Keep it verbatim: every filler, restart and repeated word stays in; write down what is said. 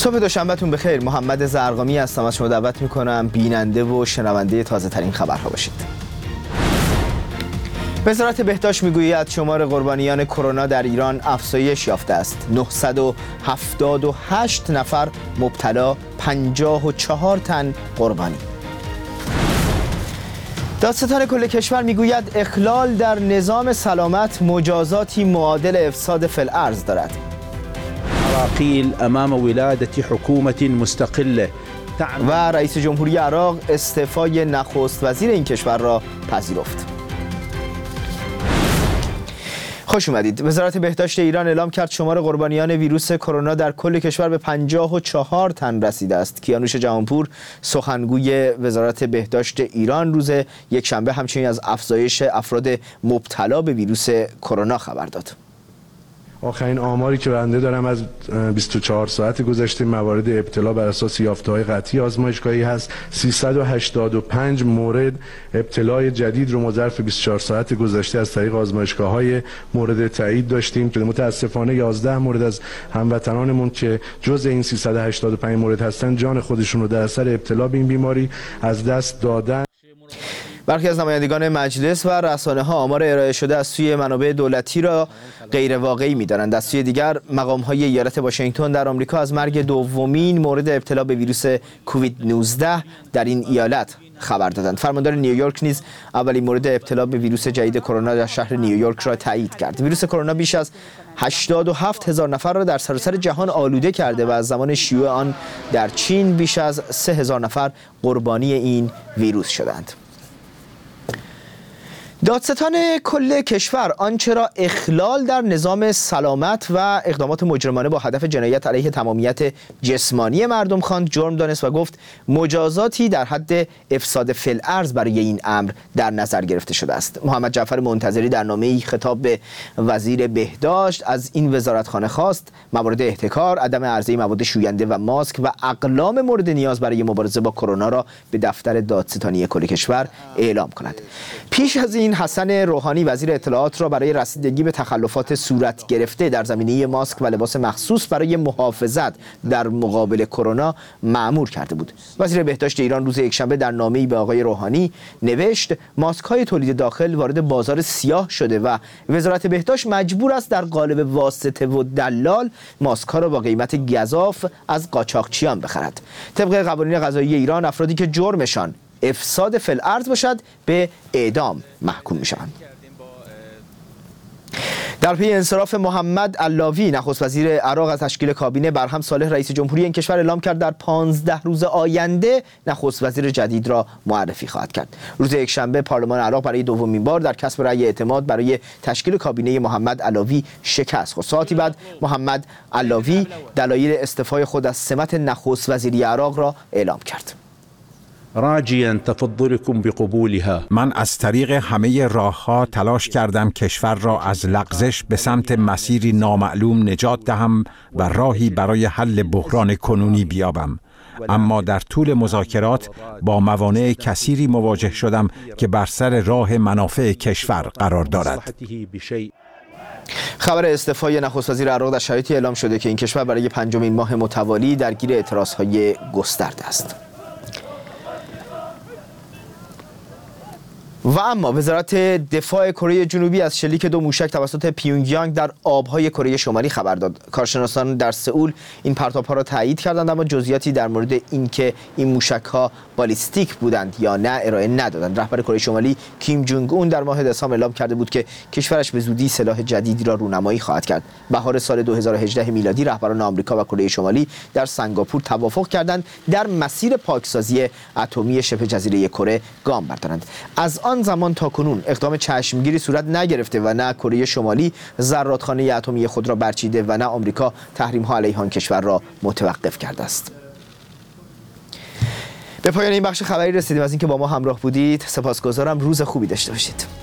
صبح دوشنبهتون بخیر. محمد زرقامی هستم. از شما دعوت میکنم بیننده و شنونده تازه ترین خبرها باشید. وزارت بهداشت میگوید شمار قربانیان کرونا در ایران افزایش یافته است. نهصد و هفتاد و هشت نفر مبتلا، پنجاه و چهار تن قربانی. دادستان کل کشور میگوید اخلال در نظام سلامت مجازاتی معادل افساد فی الارض دارد. عراقیل امام ولادت حکومت مستقله. و رئیس جمهوری عراق استعفای نخست وزیر این کشور را پذیرفت. خوش اومدید. وزارت بهداشت ایران اعلام کرد شمار قربانیان ویروس کرونا در کل کشور به پنجاه و چهار تن رسیده است. کیانوش جهانپور سخنگوی وزارت بهداشت ایران روز یکشنبه همچنین از افزایش افراد مبتلا به ویروس کرونا خبر داد. آخرین آماری که بنده دارم از بیست و چهار ساعت گذشته موارد ابتلا بر اساس یافته‌های قطعی آزمایشگاهی هست. سیصد و هشتاد و پنج مورد ابتلای جدید رو ما ظرف بیست و چهار ساعت گذشته از طریق آزمایشگاه‌های مورد تایید داشتیم که متاسفانه یازده مورد از هموطنانمون که جزء این سیصد و هشتاد و پنج مورد هستن جان خودشون رو در اثر ابتلا به این بیماری از دست دادن. برخی از نمایندگان مجلس و رسانه‌ها آمار ارائه شده از سوی منابع دولتی را غیر واقعی می‌دانند. از سوی دیگر مقام‌های ایالت واشنگتن در آمریکا از مرگ دومین مورد ابتلا به ویروس کووید نوزده در این ایالت خبر دادند. فرماندار نیویورک نیز اولین مورد ابتلا به ویروس جدید کرونا در شهر نیویورک را تایید کرد. ویروس کرونا بیش از هشتاد و هفت هزار نفر را در سراسر جهان آلوده کرده و از زمان شیوع آن در چین بیش از سه هزار نفر قربانی این ویروس شدند. دادستان کل کشور آنچه را اخلال در نظام سلامت و اقدامات مجرمانه با هدف جنایت علیه تمامیت جسمانی مردم خواند جرم دانست و گفت مجازاتی در حد افساد فی الارض برای این امر در نظر گرفته شده است. محمد جعفر منتظری در نامه‌ای خطاب به وزیر بهداشت از این وزارتخانه خواست موارد احتکار، عدم عرضه مواد شوینده و ماسک و اقلام مورد نیاز برای مبارزه با کرونا را به دفتر دادستانی کل کشور اعلام کند. پیش از این حسن روحانی وزیر اطلاعات را برای رسیدگی به تخلفات صورت گرفته در زمینه ماسک و لباس مخصوص برای محافظت در مقابل کرونا مأمور کرده بود. وزیر بهداشت ایران روز یکشنبه در نامه‌ای به آقای روحانی نوشت ماسک‌های تولید داخل وارد بازار سیاه شده و وزارت بهداشت مجبور است در قالب واسطه و دلال ماسک‌ها را با قیمت گزاف از قاچاقچیان بخرد. طبق قوانین قضایی ایران افرادی که جرمشان افساد فی الارض باشد به اعدام محکوم میشوند. در پی انصراف محمد علاوی نخست وزیر عراق از تشکیل کابینه، برهم صالح رئیس جمهوری این کشور اعلام کرد در پانزده روز آینده نخست وزیر جدید را معرفی خواهد کرد. روز یکشنبه پارلمان عراق برای دومین بار در کسب رأی اعتماد برای تشکیل کابینه محمد علاوی شکست خورد. ساعتی بعد محمد علاوی دلایل استعفای خود از سمت نخست وزیری عراق را اعلام کرد. راجیا تفضلكم بقبولها. من از طریق همه راهها تلاش کردم کشور را از لغزش به سمت مسیری نامعلوم نجات دهم و راهی برای حل بحران کنونی بیابم، اما در طول مذاکرات با موانع کثیری مواجه شدم که بر سر راه منافع کشور قرار دارد. خبر استعفای نخست وزیر عراق در شرایطی اعلام شده که این کشور برای پنجمین ماه متوالی درگیر اعتراضهای گسترده است. و اما وزارت دفاع کره جنوبی از شلیک دو موشک توسط پیونگیانگ در آبهای کره شمالی خبر داد. کارشناسان در سئول این پرتاب‌ها را تایید کردند اما جزئیاتی در مورد اینکه این موشک‌ها بالیستیک بودند یا نه ارائه ندادند. رهبر کره شمالی کیم جونگ اون در ماه دسامبر اعلام کرده بود که کشورش به زودی سلاح جدیدی را رونمایی خواهد کرد. بهار سال دو هزار و هجده میلادی رهبران آمریکا و کره شمالی در سنگاپور توافق کردند در مسیر پاکسازی اتمی شبه جزیره کره گام بردارند. از آن زمان تا کنون اقدام چشمگیری صورت نگرفته و نه کره شمالی زرادخانه اتمی خود را برچیده و نه آمریکا تحریم‌ها علیه آن کشور را متوقف کرده است. به پایان این بخش خبری رسیدیم. از اینکه با ما همراه بودید سپاسگزارم. روز خوبی داشته باشید.